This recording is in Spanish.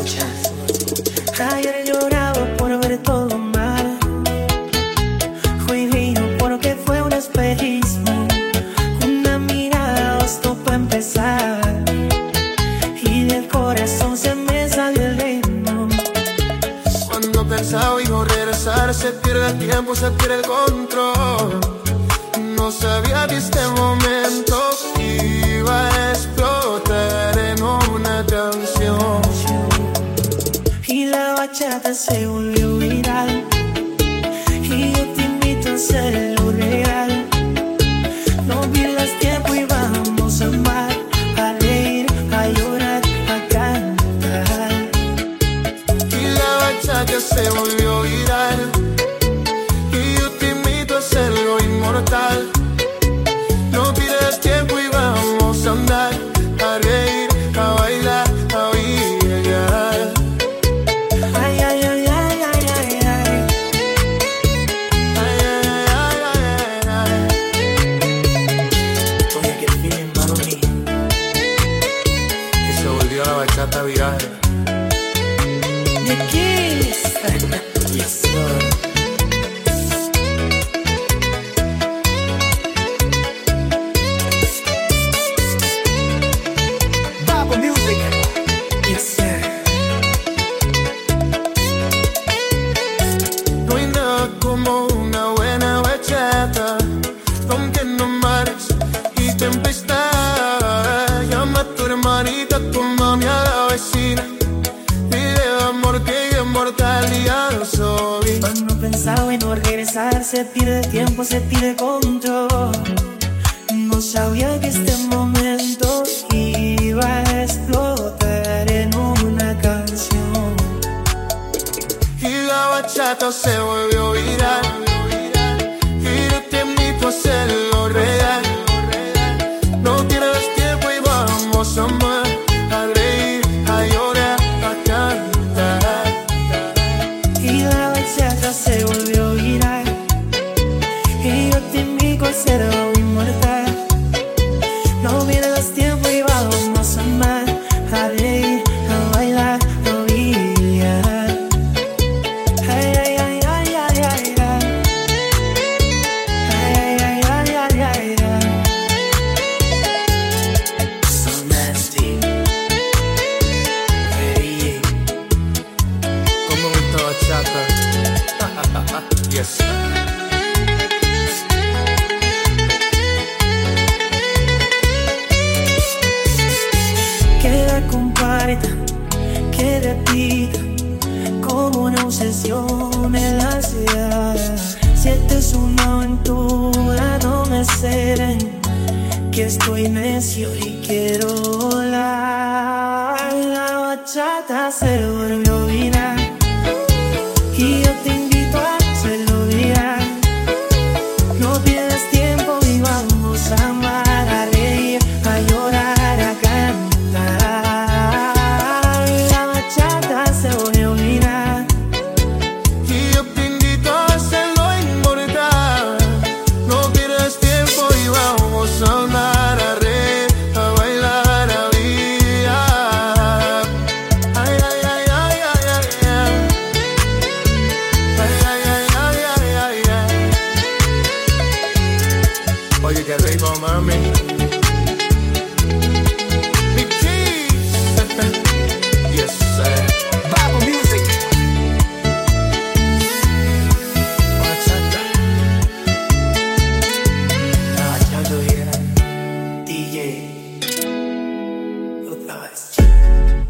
Ayer lloraba por ver todo mal. Fui vino porque fue un espejismo. Una mirada bastó para empezar. Y del corazón se me salió el ritmo. Cuando pensaba iba a regresar, se pierde el tiempo, se pierde el control. No sabía que este momento iba a explotar en una canción. Y la bachata se volvió viral. Y yo te invito a hacerlo real. No pierdas tiempo y vamos a amar, a reír, a llorar, a cantar. Y la bachata se volvió viral. Y yo te invito a hacerlo inmortal. No pierdas tiempo y vamos a andar, a reír, a bailar, a brillar. Ay, ay, ay, ay, ay, ay, ay. Ay, ay, ay, ay, ay. Oye, qué feeling, mano mía. Y se volvió la bachata viral. The Kiss. Yes, sir. Babo Music. Yes, sir. No hay nada como una buena bachata, rompiendo mares y tempestad. Llama a tu hermanita, a tu mami, a la vecina. Pide amor que es inmortal y ya lo soy. Cuando pensaba en no regresar, se pierde el tiempo, se pierde el control. No sabía que este momento iba a explotar en una canción. Y la bachata se volvió viral. Y yo te invito a hacerlo real. No pierdas tiempo y vamos a amar, a reír, a llorar, a cantar. Y la bachata se volvió viral. Y yo te invito a hacerlo inmortal. No pierdas tiempo y vamos a amar, a reír, a bailar, a brillar. Ay, ay, ay, ay, ay, ay, ay. Ay, ay, ay, ay, ay, ay. So nasty. Hey. Como esta bachata. Yes. Que la comparta, que repita como una obsesión en la ciudad. Si esta es una aventura, no me ceden, que estoy necio y quiero volar. La bachata se volvió viral. Y yo te invito a hacerlo viral. No pierdas tiempo y vamos a amar, a reír, a llorar, a cantar. La bachata se volvió viral. Y yo te invito a hacerlo inmortal. No pierdas tiempo y vamos a andar, a reír, a bailar, a brillar. Ay, ay, ay, ay, ay, ay, ay. Ay, ay, ay, ay, ay, ay, ay. Oye, qué rico, mami. Mi Kiss. Yes, sir. Babo Music. Bachata. La bachata viral. DJ. Otra vez.